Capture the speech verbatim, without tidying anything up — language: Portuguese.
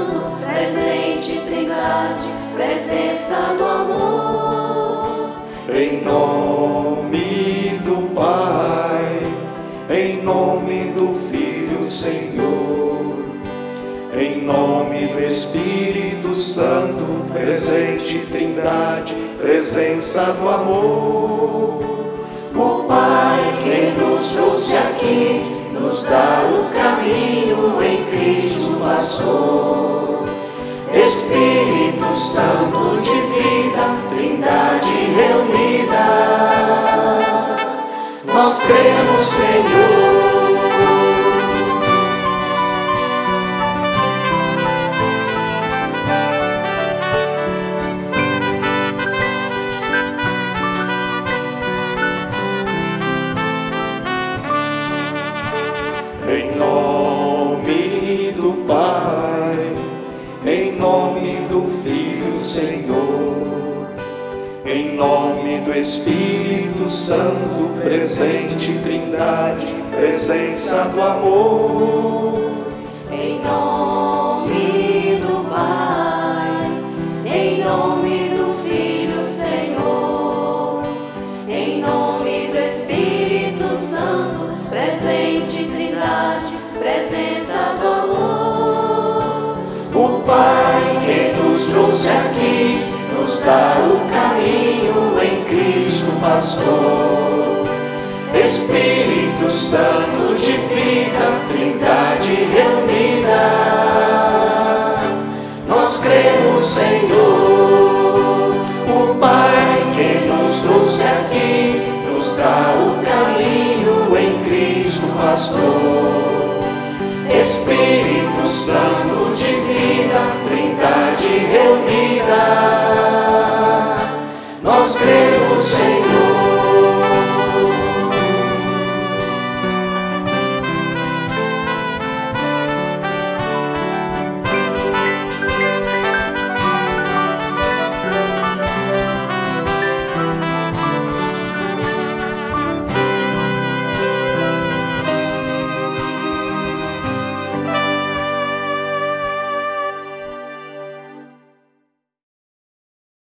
Santo, presente Trindade, presença do amor. Em nome do Pai, em nome do Filho, Senhor, em nome do Espírito Santo, presente Trindade, presença do amor. O Pai que nos trouxe aqui, nos dá o caminho em Cristo Pastor. Espírito Santo de vida, Trindade reunida, nós cremos, Senhor. Em nome do Pai, em nome do Filho, Senhor, em nome do Espírito Santo, presente Trindade, presença do amor. Em nome do Pai, em nome do Filho, Senhor, em nome do Espírito Santo, presente Trindade, presença do amor. O Pai que nos trouxe aqui, nos dá o caminho em Cristo Pastor. Espírito Santo de vida, Trindade reunida, nós cremos, Senhor. O Pai que nos trouxe aqui, nos dá o caminho em Cristo Pastor. Espírito Santo de vida, Trindade reunida, nós cremos, Senhor.